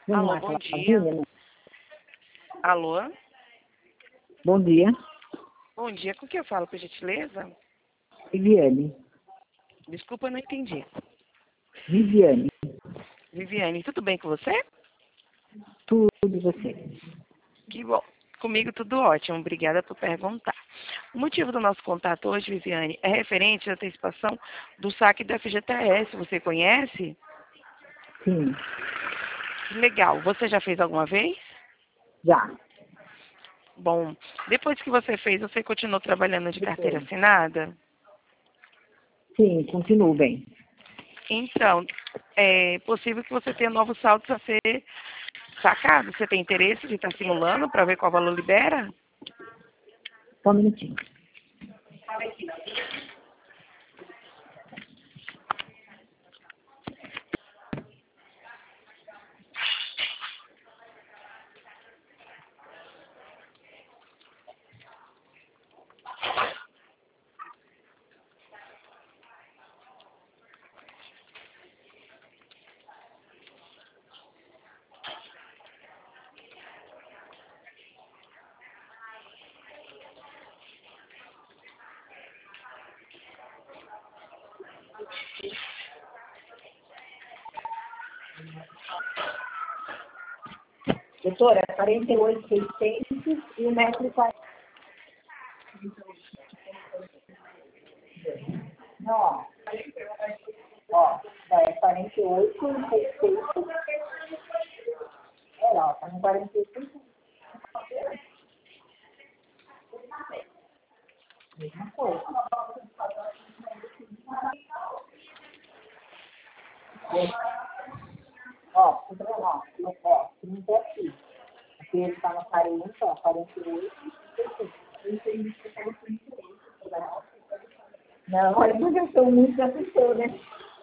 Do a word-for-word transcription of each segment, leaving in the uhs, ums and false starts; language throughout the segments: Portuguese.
Vamos Alô, lá bom falar com a dia. Viviane? Alô, Bom dia, bom dia. Com quem eu falo, por gentileza? Viviane. Desculpa, eu não entendi. Viviane, Viviane, tudo bem com você? tudo de você. Que bom. Comigo tudo ótimo. Obrigada por perguntar. O motivo do nosso contato hoje, Viviane, é referente à antecipação do saque do F G T S. Você conhece? Sim, Que legal. Você já fez alguma vez? já. Bom, depois que você fez, você continuou trabalhando de carteira Depois. assinada? Sim, continuo bem. Então, é possível que você tenha novos saldos a ser sacado. Você tem interesse de estar simulando para ver qual valor libera? Só um minutinho. Doutora, quarenta e oito mil e seiscentos e um metro e quarenta. Não, ó. Ó, é quarenta e oito mil e seiscentos. É, ó, tá no quarenta e oito. Mesma coisa. Ó, tudo bem, ó. Ó, trinta é aqui. Aqui ele tá no quarenta, ó, quarenta e oito. Não, olha, porque eu sou muito da pessoa, né?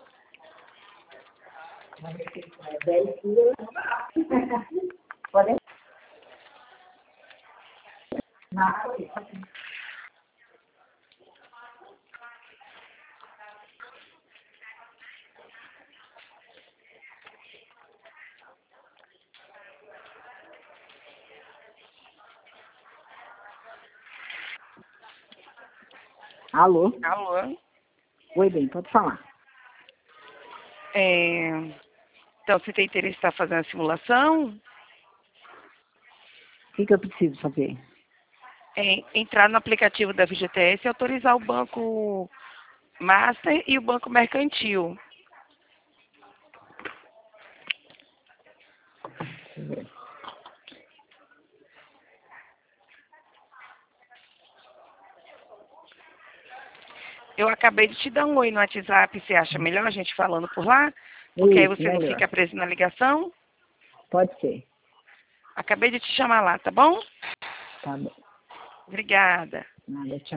dez quilos. Pode Alô? Alô? Oi, bem, pode falar. É, então, você tem interesse em estar fazendo a simulação? O que, que eu preciso fazer? É, entrar no aplicativo da F G T S e autorizar o Banco Master e o Banco Mercantil. Eu acabei de te dar um oi no WhatsApp. Você acha melhor a gente falando por lá? Porque aí Isso, você não melhor. fica preso na ligação? Pode ser. Acabei de te chamar lá, tá bom? Tá bom. Obrigada. Nada, tchau.